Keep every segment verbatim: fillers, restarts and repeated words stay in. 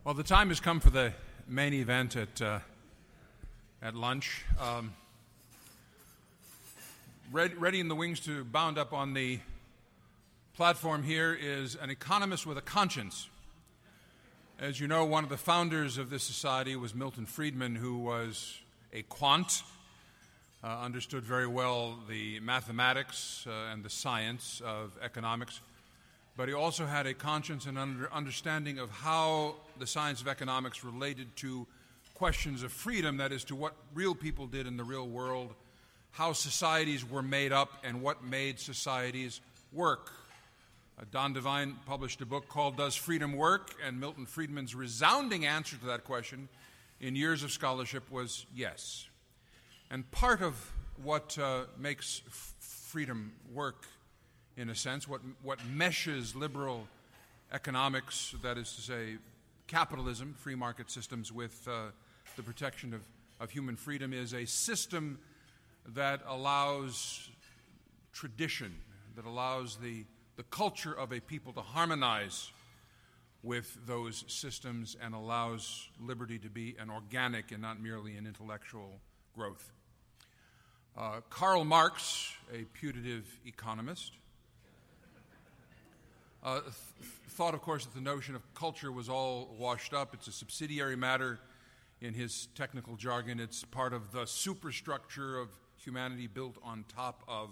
Well, the time has come for the main event at uh, at lunch. Um, ready, ready in the wings to bound up on the platform here is an economist with a conscience. As you know, one of the founders of this society was Milton Friedman, who was a quant, uh, understood very well the mathematics uh, and the science of economics. But he also had a conscience and under understanding of how the science of economics related to questions of freedom, that is, to what real people did in the real world, how societies were made up, and what made societies work. Uh, Don Devine published a book called Does Freedom Work? And Milton Friedman's resounding answer to that question in years of scholarship was yes. And part of what uh, makes f freedom work, in a sense, what, what meshes liberal economics, that is to say capitalism, free market systems, with uh, the protection of, of human freedom, is a system that allows tradition, that allows the, the culture of a people to harmonize with those systems and allows liberty to be an organic and not merely an intellectual growth. Uh, Karl Marx, a putative economist, Uh, th thought, of course, that the notion of culture was all washed up. It's a subsidiary matter. In his technical jargon, it's part of the superstructure of humanity built on top of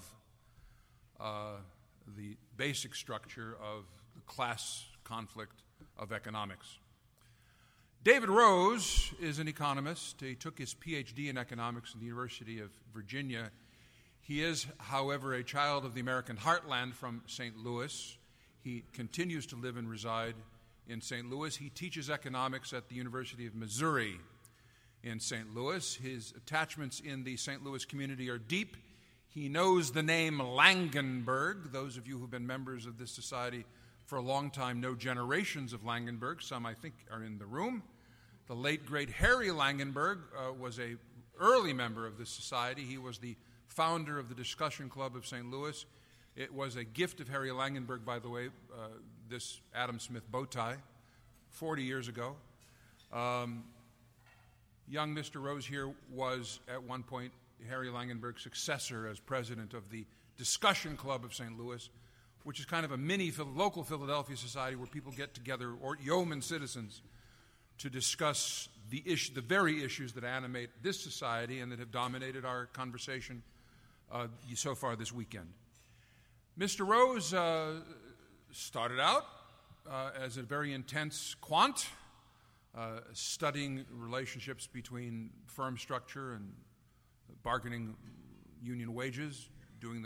uh, the basic structure of the class conflict of economics. David Rose is an economist. He took his P H D in economics at the University of Virginia. He is, however, a child of the American heartland from Saint Louis. He continues to live and reside in Saint Louis. He teaches economics at the University of Missouri in Saint Louis. His attachments in the Saint Louis community are deep. He knows the name Langenberg. Those of you who've been members of this society for a long time know generations of Langenberg. Some, I think, are in the room. The late, great Harry Langenberg uh, was an early member of this society. He was the founder of the Discussion Club of Saint Louis. It was a gift of Harry Langenberg, by the way, uh, this Adam Smith bow tie, forty years ago. Um, young Mister Rose here was, at one point, Harry Langenberg's successor as president of the Discussion Club of Saint Louis, which is kind of a mini local Philadelphia society where people get together, or yeoman citizens, to discuss the, issue, the very issues that animate this society and that have dominated our conversation uh, so far this weekend. Mister Rose uh, started out uh, as a very intense quant, uh, studying relationships between firm structure and bargaining union wages, doing the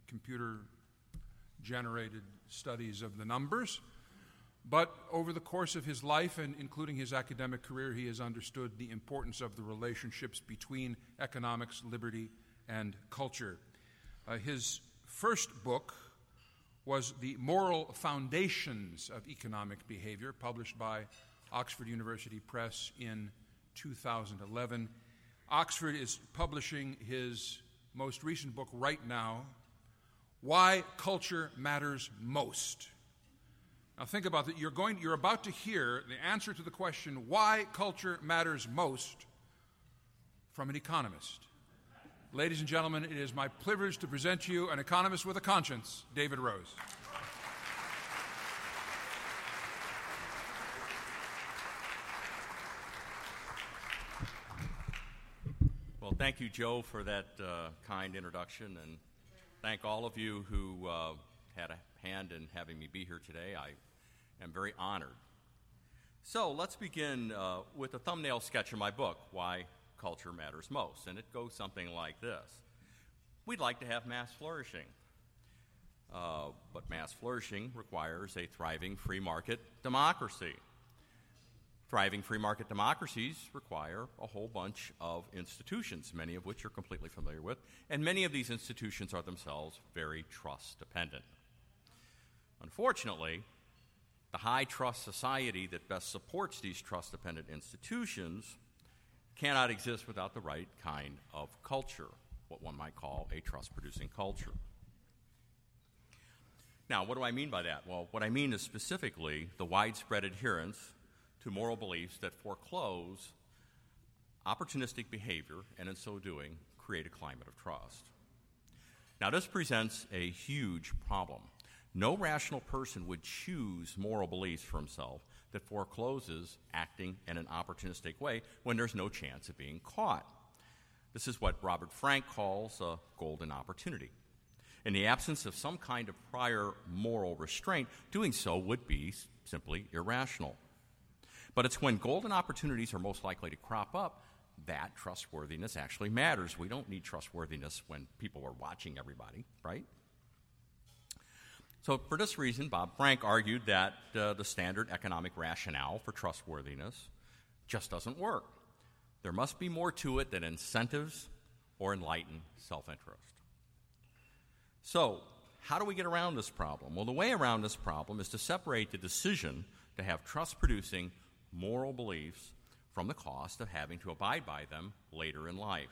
computer-generated studies of the numbers. But over the course of his life, and including his academic career, he has understood the importance of the relationships between economics, liberty, and culture. Uh, his first book was The Moral Foundations of Economic Behavior, published by Oxford University Press in two thousand eleven. Oxford is publishing his most recent book right now, Why Culture Matters Most. Now think about that. You're going, you're about to hear the answer to the question, why culture matters most, from an economist. Ladies and gentlemen, it is my privilege to present to you an economist with a conscience, David Rose. Well, thank you, Joe, for that uh, kind introduction, and thank all of you who uh, had a hand in having me be here today. I am very honored. So let's begin uh, with a thumbnail sketch of my book, Why Culture Matters Most, and it goes something like this. We'd like to have mass flourishing, uh, but mass flourishing requires a thriving free market democracy. Thriving free market democracies require a whole bunch of institutions, many of which you're completely familiar with, and many of these institutions are themselves very trust dependent. Unfortunately, the high trust society that best supports these trust dependent institutions cannot exist without the right kind of culture, what one might call a trust-producing culture. Now, what do I mean by that? Well, what I mean is specifically the widespread adherence to moral beliefs that foreclose opportunistic behavior and, in so doing, create a climate of trust. Now, this presents a huge problem. No rational person would choose moral beliefs for himself that forecloses acting in an opportunistic way when there's no chance of being caught. This is what Robert Frank calls a golden opportunity. In the absence of some kind of prior moral restraint, doing so would be simply irrational. But it's when golden opportunities are most likely to crop up that trustworthiness actually matters. We don't need trustworthiness when people are watching everybody, right? So for this reason, Bob Frank argued that uh, the standard economic rationale for trustworthiness just doesn't work. There must be more to it than incentives or enlightened self-interest. So how do we get around this problem? Well, the way around this problem is to separate the decision to have trust-producing moral beliefs from the cost of having to abide by them later in life.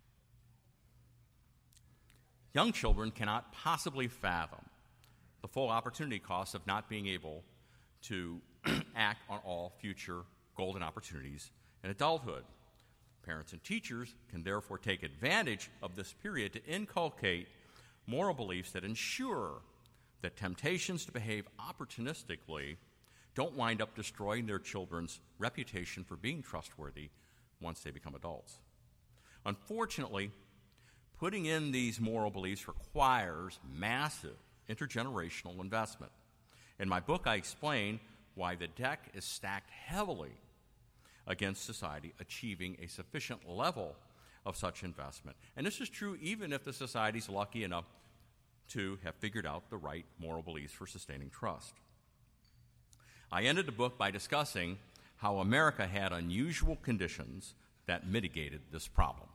Young children cannot possibly fathom the full opportunity cost of not being able to act on all future golden opportunities in adulthood. Parents and teachers can therefore take advantage of this period to inculcate moral beliefs that ensure that temptations to behave opportunistically don't wind up destroying their children's reputation for being trustworthy once they become adults. Unfortunately, putting in these moral beliefs requires massive intergenerational investment. In my book, I explain why the deck is stacked heavily against society achieving a sufficient level of such investment. And this is true even if the society is lucky enough to have figured out the right moral beliefs for sustaining trust. I ended the book by discussing how America had unusual conditions that mitigated this problem.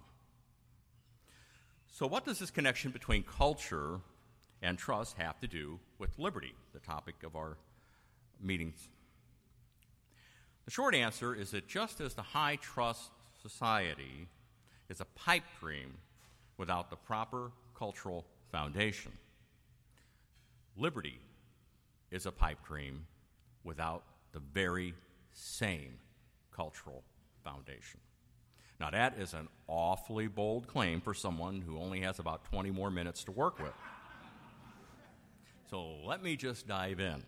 So what does this connection between culture and trust have to do with liberty, the topic of our meetings? The short answer is that just as the high-trust society is a pipe dream without the proper cultural foundation, liberty is a pipe dream without the very same cultural foundation. Now, that is an awfully bold claim for someone who only has about twenty more minutes to work with. So let me just dive in.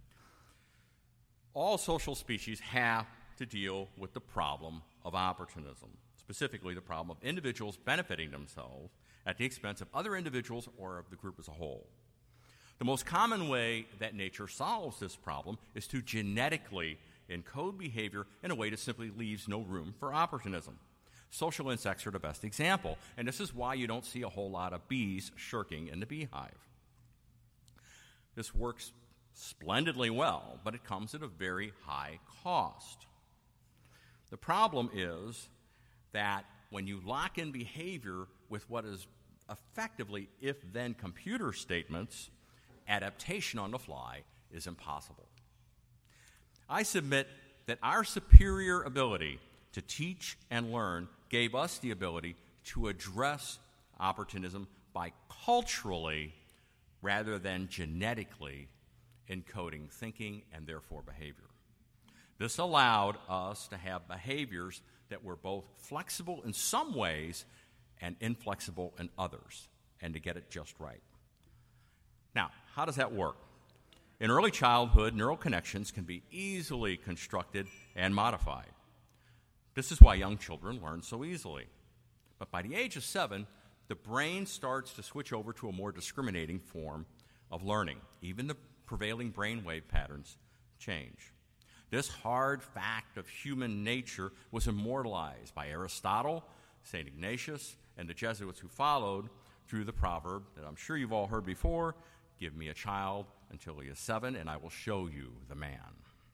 All social species have to deal with the problem of opportunism, specifically the problem of individuals benefiting themselves at the expense of other individuals or of the group as a whole. The most common way that nature solves this problem is to genetically encode behavior in a way that simply leaves no room for opportunism. Social insects are the best example, and this is why you don't see a whole lot of bees shirking in the beehive. This works splendidly well, but it comes at a very high cost. The problem is that when you lock in behavior with what is effectively if-then computer statements, adaptation on the fly is impossible. I submit that our superior ability to teach and learn gave us the ability to address opportunism by culturally rather than genetically encoding thinking and therefore behavior. This allowed us to have behaviors that were both flexible in some ways and inflexible in others, and to get it just right. Now, how does that work? In early childhood, neural connections can be easily constructed and modified. This is why young children learn so easily. But by the age of seven, the brain starts to switch over to a more discriminating form of learning. Even the prevailing brainwave patterns change. This hard fact of human nature was immortalized by Aristotle, Saint Ignatius, and the Jesuits who followed through the proverb that I'm sure you've all heard before: give me a child until he is seven, and I will show you the man.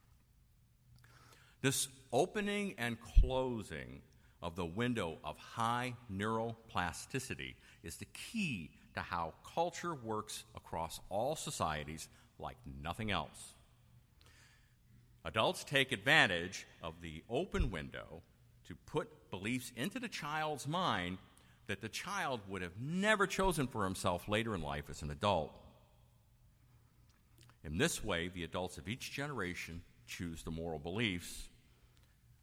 This opening and closing of the window of high neuroplasticity is the key to how culture works across all societies like nothing else. Adults take advantage of the open window to put beliefs into the child's mind that the child would have never chosen for himself later in life as an adult. In this way, the adults of each generation choose the moral beliefs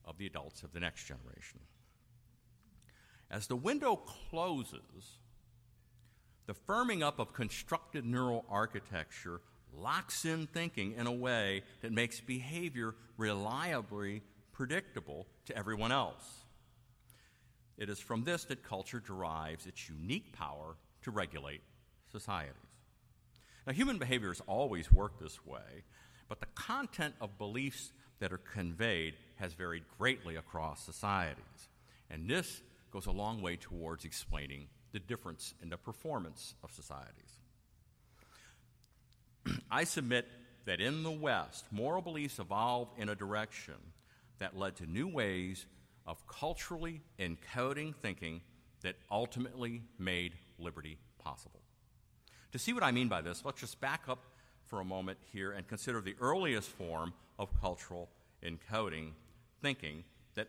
of the adults of the next generation. As the window closes, the firming up of constructed neural architecture locks in thinking in a way that makes behavior reliably predictable to everyone else. It is from this that culture derives its unique power to regulate societies. Now, human behavior has always worked this way, but the content of beliefs that are conveyed has varied greatly across societies, and this goes a long way towards explaining the difference in the performance of societies. I submit that in the West, moral beliefs evolved in a direction that led to new ways of culturally encoding thinking that ultimately made liberty possible. To see what I mean by this, let's just back up for a moment here and consider the earliest form of cultural encoding thinking, that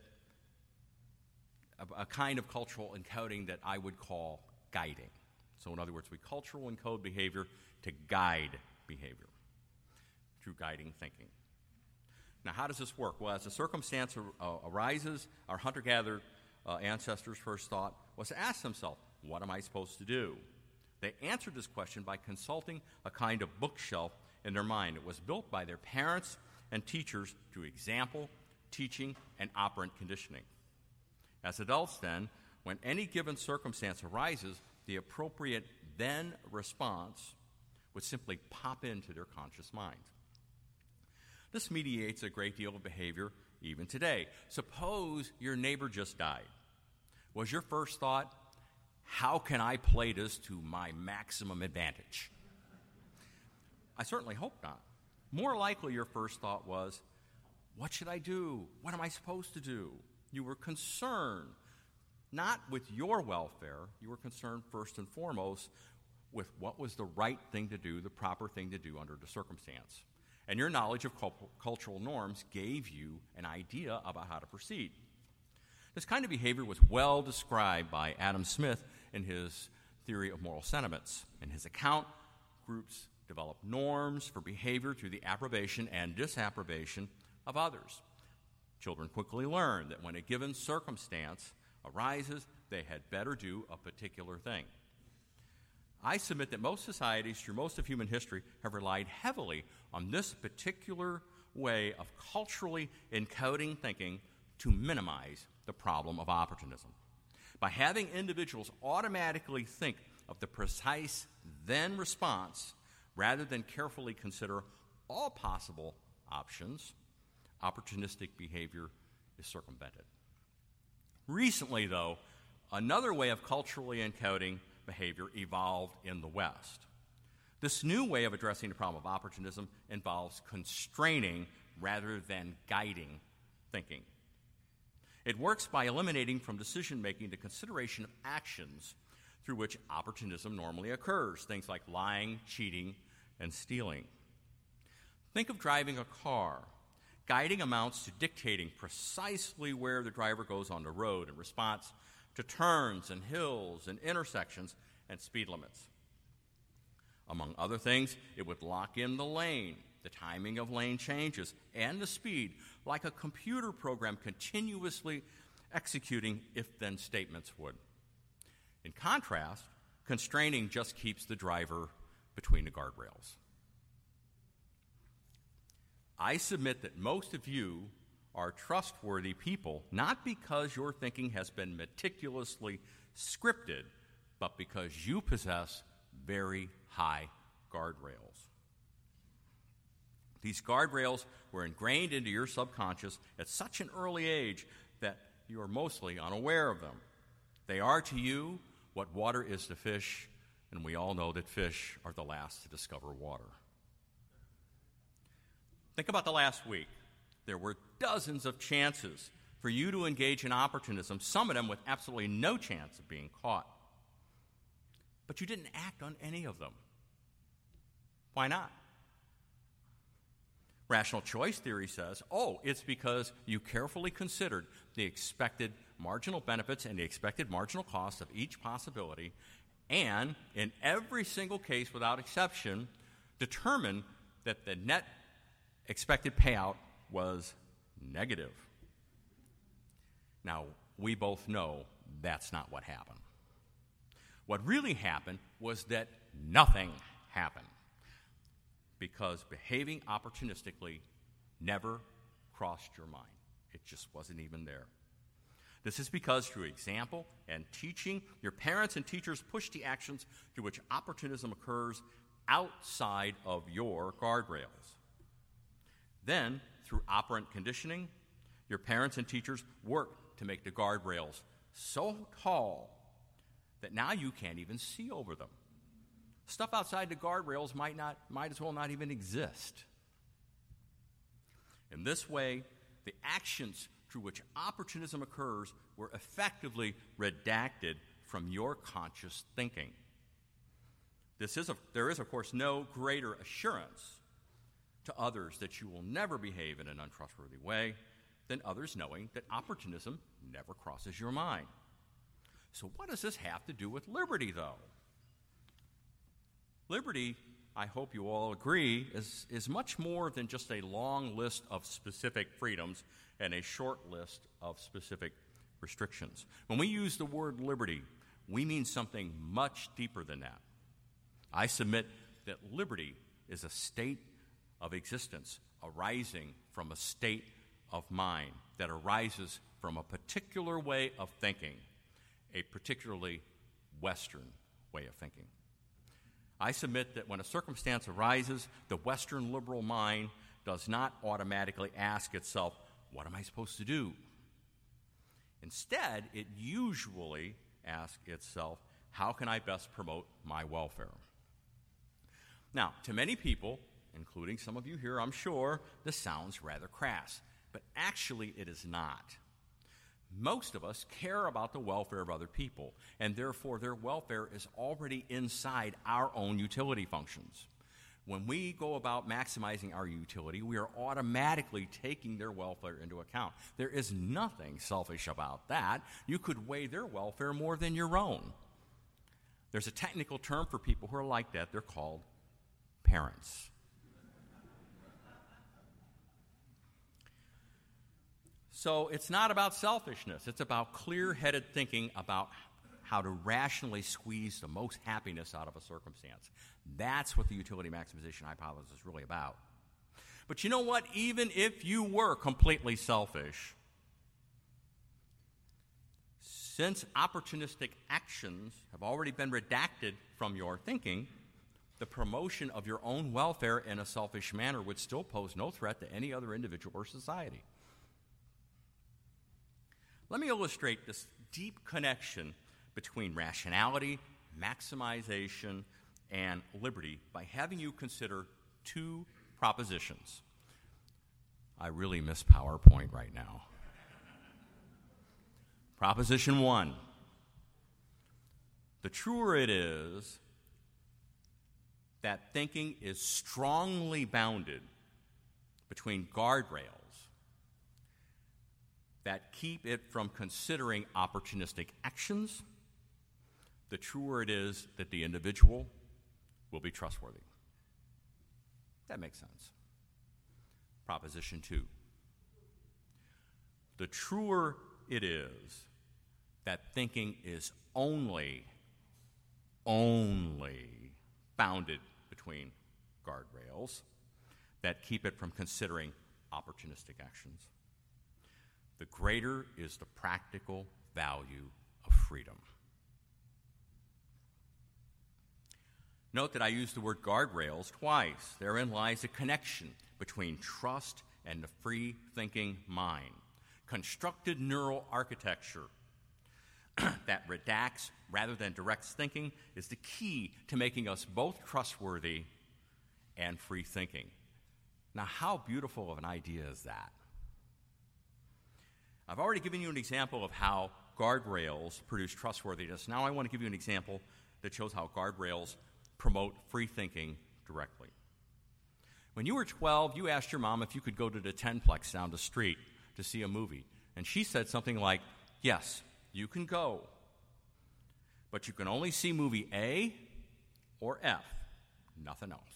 a, a kind of cultural encoding that I would call guiding. So in other words, we cultural encode behavior to guide behavior through guiding thinking. Now, how does this work? Well, as a circumstance uh, arises, our hunter-gatherer uh, ancestors' first thought was to ask themselves, what am I supposed to do? They answered this question by consulting a kind of bookshelf in their mind. It was built by their parents and teachers through example, teaching, and operant conditioning. As adults, then, when any given circumstance arises, the appropriate then response would simply pop into their conscious mind. This mediates a great deal of behavior even today. Suppose your neighbor just died. Was your first thought, how can I play this to my maximum advantage? I certainly hope not. More likely your first thought was, what should I do? What am I supposed to do? You were concerned not with your welfare. You were concerned first and foremost with what was the right thing to do, the proper thing to do under the circumstance. And your knowledge of cultural norms gave you an idea about how to proceed. This kind of behavior was well described by Adam Smith in his theory of moral sentiments. In his account, groups develop norms for behavior through the approbation and disapprobation of others. Children quickly learn that when a given circumstance arises, they had better do a particular thing. I submit that most societies through most of human history have relied heavily on this particular way of culturally encoding thinking to minimize the problem of opportunism. By having individuals automatically think of the precise then response rather than carefully consider all possible options, opportunistic behavior is circumvented. Recently, though, another way of culturally encoding behavior evolved in the West. This new way of addressing the problem of opportunism involves constraining rather than guiding thinking. It works by eliminating from decision-making the consideration of actions through which opportunism normally occurs, things like lying, cheating, and stealing. Think of driving a car. Guiding amounts to dictating precisely where the driver goes on the road in response to turns and hills and intersections and speed limits. Among other things, it would lock in the lane, the timing of lane changes, and the speed, like a computer program continuously executing if-then statements would. In contrast, constraining just keeps the driver between the guardrails. I submit that most of you are trustworthy people, not because your thinking has been meticulously scripted, but because you possess very high guardrails. These guardrails were ingrained into your subconscious at such an early age that you are mostly unaware of them. They are to you what water is to fish, and we all know that fish are the last to discover water. Think about the last week. There were dozens of chances for you to engage in opportunism, some of them with absolutely no chance of being caught. But you didn't act on any of them. Why not? Rational choice theory says, oh, it's because you carefully considered the expected marginal benefits and the expected marginal costs of each possibility, and in every single case without exception, determined that the net expected payout was negative. Now, we both know that's not what happened. What really happened was that nothing happened, because behaving opportunistically never crossed your mind. It just wasn't even there. This is because through example and teaching, your parents and teachers push the actions through which opportunism occurs outside of your guardrails. Then, through operant conditioning, your parents and teachers work to make the guardrails so tall that now you can't even see over them. Stuff outside the guardrails might not, might as well not even exist. In this way, the actions through which opportunism occurs were effectively redacted from your conscious thinking. This is a, there is, of course, no greater assurance to others that you will never behave in an untrustworthy way than others knowing that opportunism never crosses your mind. So what does this have to do with liberty, though? Liberty, I hope you all agree, is, is much more than just a long list of specific freedoms and a short list of specific restrictions. When we use the word liberty, we mean something much deeper than that. I submit that liberty is a state of existence arising from a state of mind that arises from a particular way of thinking, a particularly Western way of thinking. I submit that when a circumstance arises, the Western liberal mind does not automatically ask itself, what am I supposed to do? Instead, it usually asks itself, how can I best promote my welfare? Now, to many people, including some of you here, I'm sure, this sounds rather crass, but actually it is not. Most of us care about the welfare of other people, and therefore their welfare is already inside our own utility functions. When we go about maximizing our utility, we are automatically taking their welfare into account. There is nothing selfish about that. You could weigh their welfare more than your own. There's a technical term for people who are like that. They're called parents. So it's not about selfishness. It's about clear-headed thinking about how to rationally squeeze the most happiness out of a circumstance. That's what the utility maximization hypothesis is really about. But you know what? Even if you were completely selfish, since opportunistic actions have already been redacted from your thinking, the promotion of your own welfare in a selfish manner would still pose no threat to any other individual or society. Let me illustrate this deep connection between rationality, maximization, and liberty by having you consider two propositions. I really miss PowerPoint right now. Proposition one. The truer it is that thinking is strongly bounded between guardrails that keep it from considering opportunistic actions, the truer it is that the individual will be trustworthy. That makes sense. Proposition two. The truer it is that thinking is only, only bounded between guardrails that keep it from considering opportunistic actions, the greater is the practical value of freedom. Note that I use the word guardrails twice. Therein lies a connection between trust and the free-thinking mind. Constructed neural architecture that redacts rather than directs thinking is the key to making us both trustworthy and free-thinking. Now, how beautiful of an idea is that? I've already given you an example of how guardrails produce trustworthiness. Now I want to give you an example that shows how guardrails promote free thinking directly. When you were twelve, you asked your mom if you could go to the Tenplex down the street to see a movie. And she said something like, yes, you can go, but you can only see movie A or F, nothing else.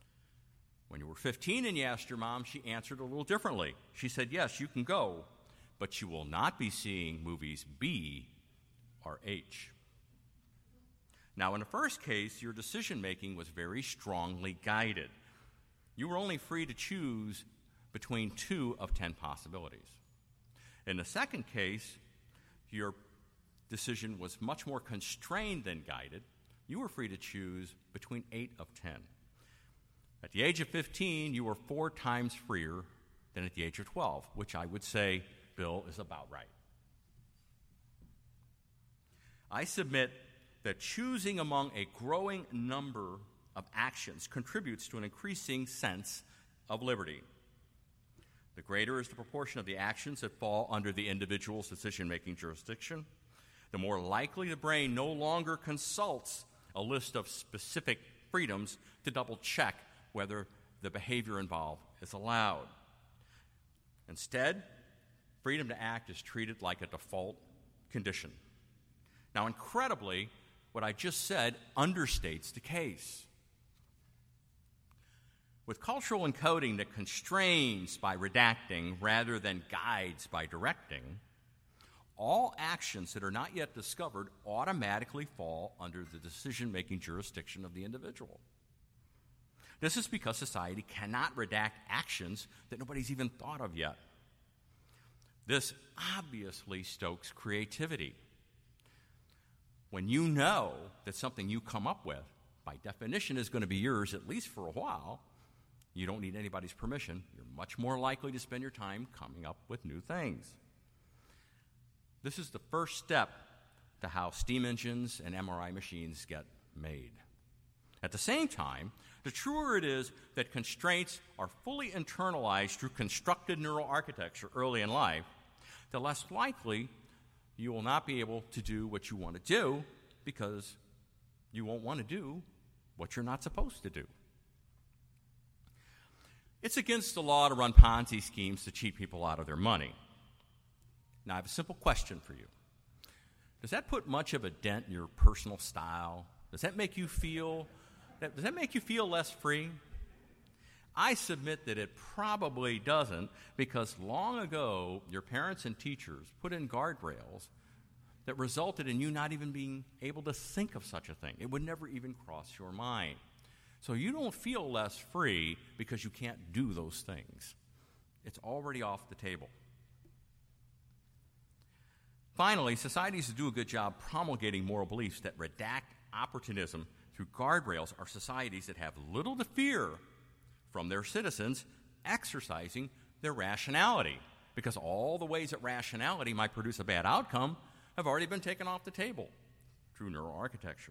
When you were fifteen and you asked your mom, she answered a little differently. She said, yes, you can go, but you will not be seeing movies B or H. Now, in the first case, your decision-making was very strongly guided. You were only free to choose between two of ten possibilities. In the second case, your decision was much more constrained than guided. You were free to choose between eight of ten. At the age of fifteen, you were four times freer than at the age of twelve, which I would say, Bill, is about right. I submit that choosing among a growing number of actions contributes to an increasing sense of liberty. The greater is the proportion of the actions that fall under the individual's decision-making jurisdiction, the more likely the brain no longer consults a list of specific freedoms to double-check whether the behavior involved is allowed. Instead, freedom to act is treated like a default condition. Now, incredibly, what I just said understates the case. With cultural encoding that constrains by redacting rather than guides by directing, all actions that are not yet discovered automatically fall under the decision-making jurisdiction of the individual. This is because society cannot redact actions that nobody's even thought of yet. This obviously stokes creativity. When you know that something you come up with, by definition, is going to be yours at least for a while, you don't need anybody's permission. You're much more likely to spend your time coming up with new things. This is the first step to how steam engines and M R I machines get made. At the same time, the truer it is that constraints are fully internalized through constructed neural architecture early in life, the less likely you will not be able to do what you want to do because you won't want to do what you're not supposed to do. It's against the law to run Ponzi schemes to cheat people out of their money. Now, I have a simple question for you. Does that put much of a dent in your personal style? Does that make you feel does that make you feel less free? I submit that it probably doesn't, because long ago your parents and teachers put in guardrails that resulted in you not even being able to think of such a thing. It would never even cross your mind. So you don't feel less free because you can't do those things. It's already off the table. Finally, societies that do a good job promulgating moral beliefs that redact opportunism through guardrails are societies that have little to fear from their citizens exercising their rationality, because all the ways that rationality might produce a bad outcome have already been taken off the table through neural architecture.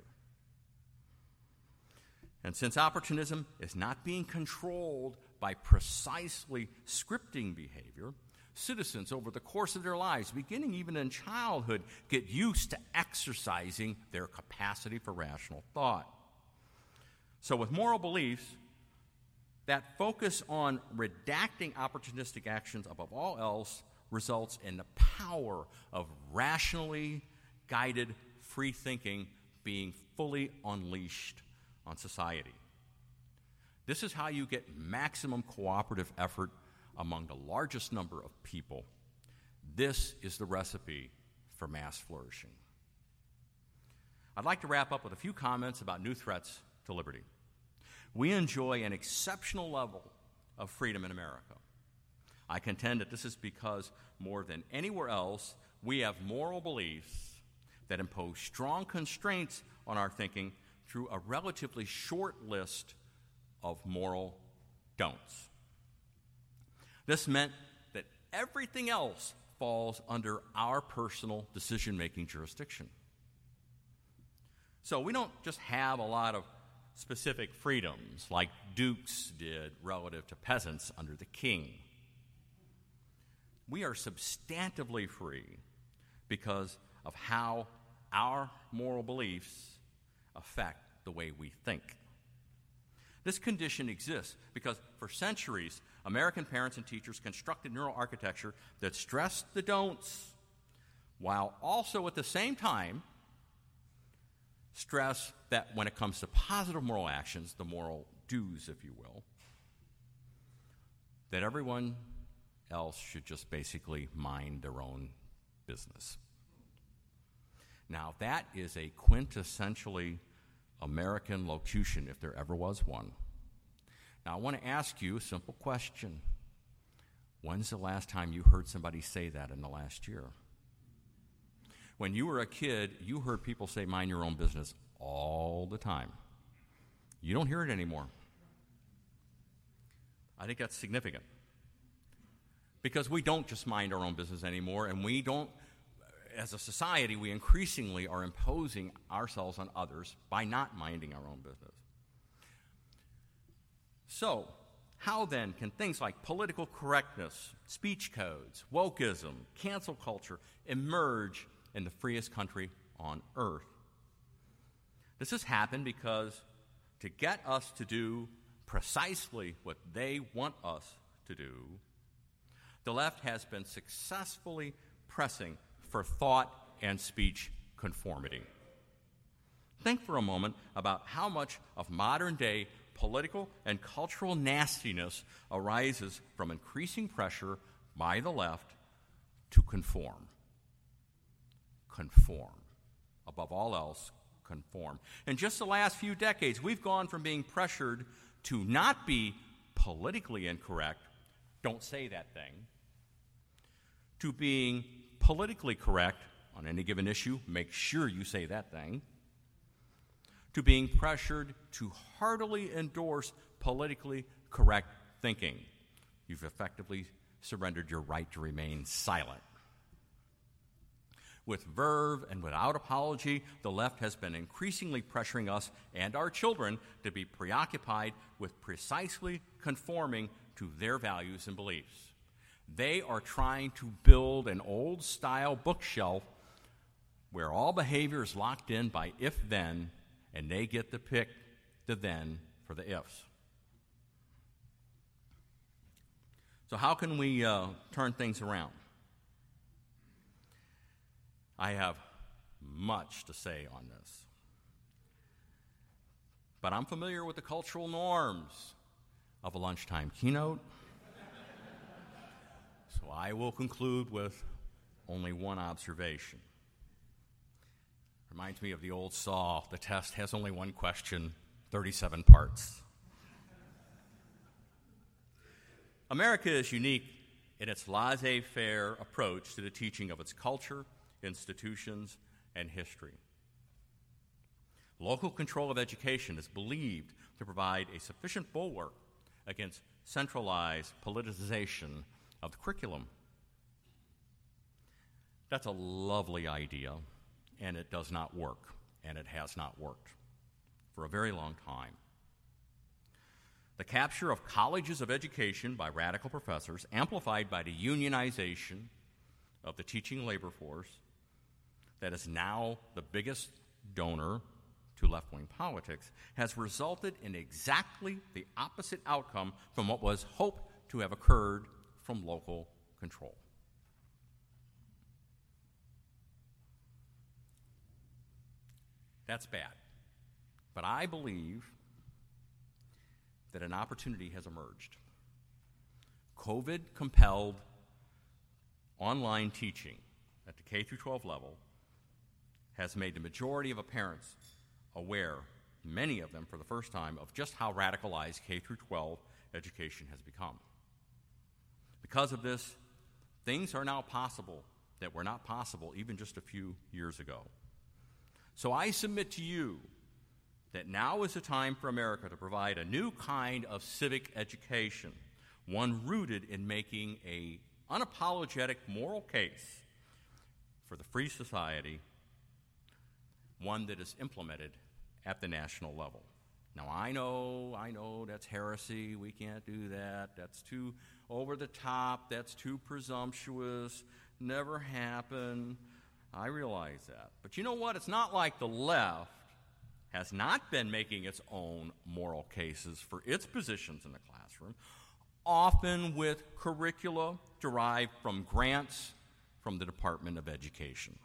And since opportunism is not being controlled by precisely scripting behavior, citizens over the course of their lives, beginning even in childhood, get used to exercising their capacity for rational thought. So with moral beliefs, that focus on redacting opportunistic actions above all else results in the power of rationally guided free thinking being fully unleashed on society. This is how you get maximum cooperative effort among the largest number of people. This is the recipe for mass flourishing. I'd like to wrap up with a few comments about new threats to liberty. We enjoy an exceptional level of freedom in America. I contend that this is because more than anywhere else, we have moral beliefs that impose strong constraints on our thinking through a relatively short list of moral don'ts. This meant that everything else falls under our personal decision-making jurisdiction. So we don't just have a lot of specific freedoms like dukes did relative to peasants under the king. We are substantively free because of how our moral beliefs affect the way we think. This condition exists because for centuries, American parents and teachers constructed neural architecture that stressed the don'ts while also at the same time stress that when it comes to positive moral actions, the moral do's, if you will, that everyone else should just basically mind their own business. Now, that is a quintessentially American locution, if there ever was one. Now, I want to ask you a simple question. When's the last time you heard somebody say that in the last year? When you were a kid, you heard people say, mind your own business all the time. You don't hear it anymore. I think that's significant. Because we don't just mind our own business anymore, and we don't, as a society, we increasingly are imposing ourselves on others by not minding our own business. So, how then can things like political correctness, speech codes, wokeism, cancel culture emerge in the freest country on earth? This has happened because to get us to do precisely what they want us to do, the left has been successfully pressing for thought and speech conformity. Think for a moment about how much of modern-day political and cultural nastiness arises from increasing pressure by the left to conform. Conform. Above all else, conform. In just the last few decades, we've gone from being pressured to not be politically incorrect, don't say that thing, to being politically correct on any given issue, make sure you say that thing, to being pressured to heartily endorse politically correct thinking. You've effectively surrendered your right to remain silent. With verve and without apology, the left has been increasingly pressuring us and our children to be preoccupied with precisely conforming to their values and beliefs. They are trying to build an old-style bookshelf where all behavior is locked in by if-then, and they get to pick the then for the ifs. So how can we uh, turn things around? I have much to say on this. But I'm familiar with the cultural norms of a lunchtime keynote. So I will conclude with only one observation. Reminds me of the old saw, the test has only one question, thirty-seven parts. America is unique in its laissez-faire approach to the teaching of its culture, institutions, and history. Local control of education is believed to provide a sufficient bulwark against centralized politicization of the curriculum. That's a lovely idea, and it does not work, and it has not worked for a very long time. The capture of colleges of education by radical professors, amplified by the unionization of the teaching labor force, that is now the biggest donor to left-wing politics, has resulted in exactly the opposite outcome from what was hoped to have occurred from local control. That's bad. But I believe that an opportunity has emerged. COVID compelled online teaching at the K through twelve level has made the majority of parents aware, many of them for the first time, of just how radicalized K through twelve education has become. Because of this, things are now possible that were not possible even just a few years ago. So I submit to you that now is the time for America to provide a new kind of civic education, one rooted in making an unapologetic moral case for the free society, one that is implemented at the national level. Now, I know, I know that's heresy. We can't do that. That's too over the top. That's too presumptuous. Never happened. I realize that. But you know what? It's not like the left has not been making its own moral cases for its positions in the classroom, often with curricula derived from grants from the Department of Education.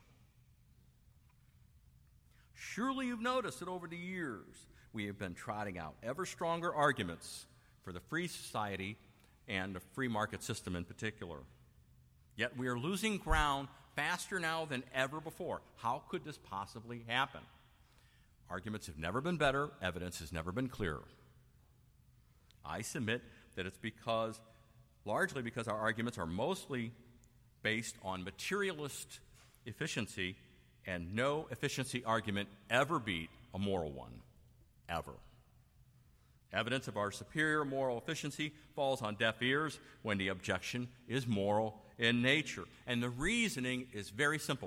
Surely you've noticed that over the years we have been trotting out ever stronger arguments for the free society and the free market system in particular. Yet we are losing ground faster now than ever before. How could this possibly happen? Arguments have never been better. Evidence has never been clearer. I submit that it's because, largely because our arguments are mostly based on materialist efficiency, and no efficiency argument ever beat a moral one, ever. Evidence of our superior moral efficiency falls on deaf ears when the objection is moral in nature. And the reasoning is very simple.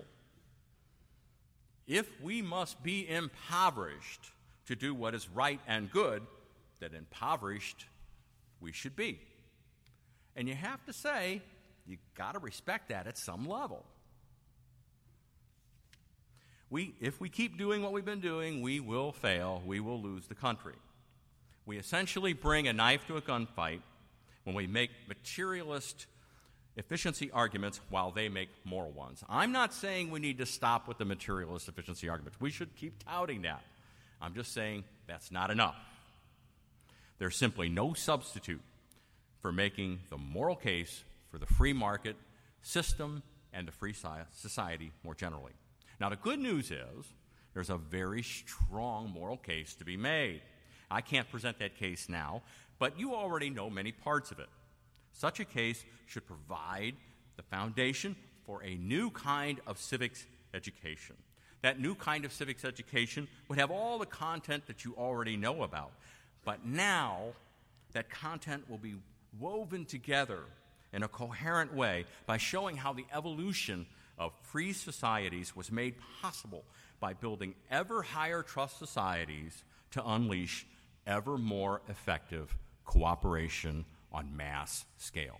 If we must be impoverished to do what is right and good, then impoverished we should be. And you have to say, you got to respect that at some level. We, if we keep doing what we've been doing, we will fail. We will lose the country. We essentially bring a knife to a gunfight when we make materialist efficiency arguments while they make moral ones. I'm not saying we need to stop with the materialist efficiency arguments. We should keep touting that. I'm just saying that's not enough. There's simply no substitute for making the moral case for the free market system and the free society more generally. Now, the good news is there's a very strong moral case to be made. I can't present that case now, but you already know many parts of it. Such a case should provide the foundation for a new kind of civics education. That new kind of civics education would have all the content that you already know about, but now that content will be woven together in a coherent way by showing how the evolution of free societies was made possible by building ever higher trust societies to unleash ever more effective cooperation on mass scale.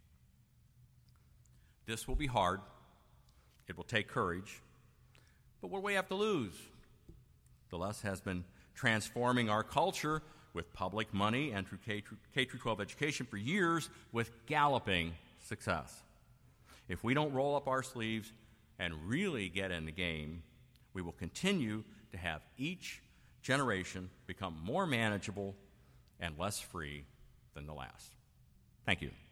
This will be hard. It will take courage. But what do we have to lose? The left has been transforming our culture with public money and through K through twelve education for years with galloping success. If we don't roll up our sleeves and really get in the game, we will continue to have each generation become more manageable and less free than the last. Thank you.